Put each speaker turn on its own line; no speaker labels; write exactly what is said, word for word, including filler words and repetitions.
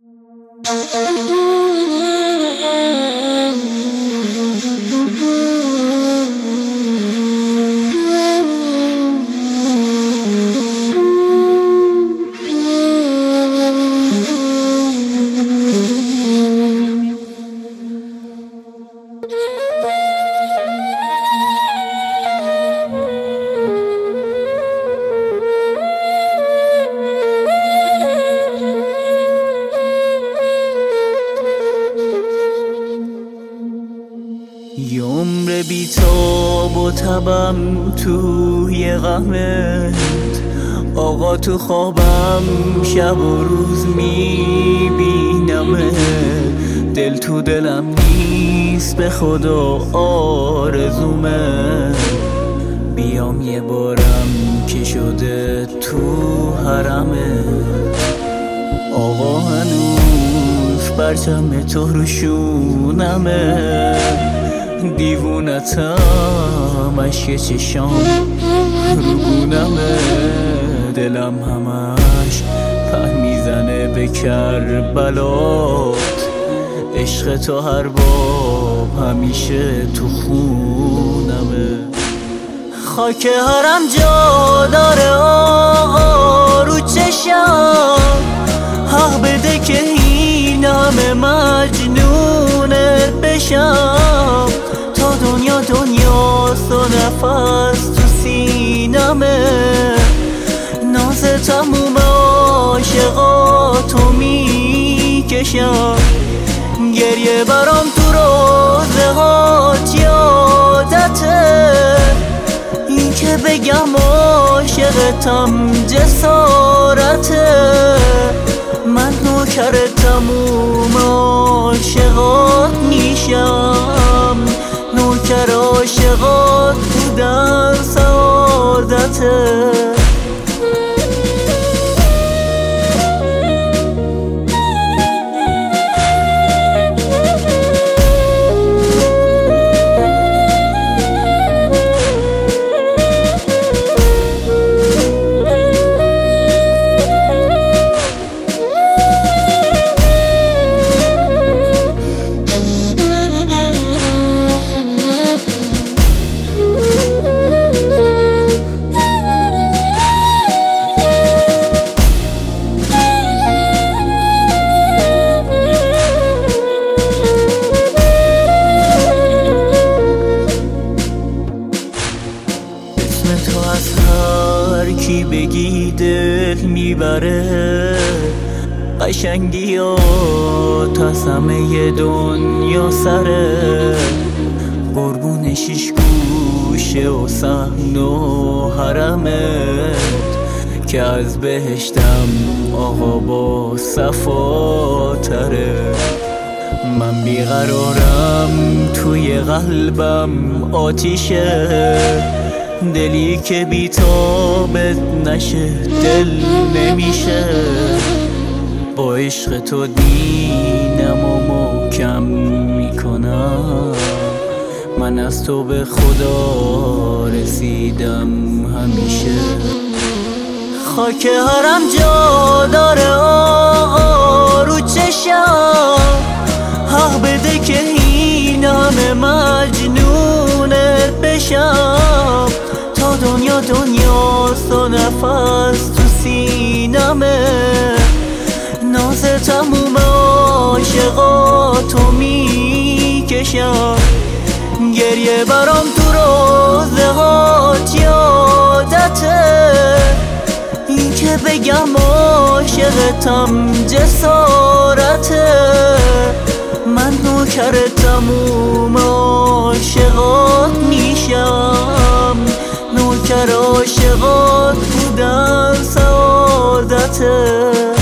یه عمر بیتاب و تبم توی غمت، آقا تو خوابم شب و روز میبینمت. دل تو دلم نیست به خدا آرزومه، بیام یه بارم که شده تو حرمه. آقا هنوز پرچم تو رو شونمه، دیوونتم عشق چشام رو گونمه. دلم همش په میزنه به کربلات، عشق تو هر باب همیشه تو خونمه. خاک هرم جا داره آقا رو چشم، حق بده که این همه مجنونت بشم. تا دنیا دنیاست و نفس تو سینمه، ناز تموم عاشقاتو میکشم. گریه برام تو روزه هات یادته، این که بگم عاشقتم جسارته. من نوکر تموم عاشقات میشم، نوکر عاشقات بودن سعادته. تو از هر کی بگی دل میبره، قشنگی و همه دنیا سره. قربون شیش گوشه و صحن و حرمت، که از بهشتم آقا با صفا تره. من بیقرارم توی قلبم آتیشه، دلی که بیتابت نشه دل نمیشه. با عشق تو دینم و محکم میکنم، من از تو به خدا رسیدم همیشه. خاک هرم جا داره آقا رو چشم، حق بده که این همه مجنونت بشم. تا دنیا دنیاست و نفس تو سینمه، ناز تموم عاشقاتو میکشم. گریه برام تو روزه هات یادته، این که بگم عاشقتم جسارته. من نوکر تموم عاشقات میشم، نوکر عاشقات بودن سعادته.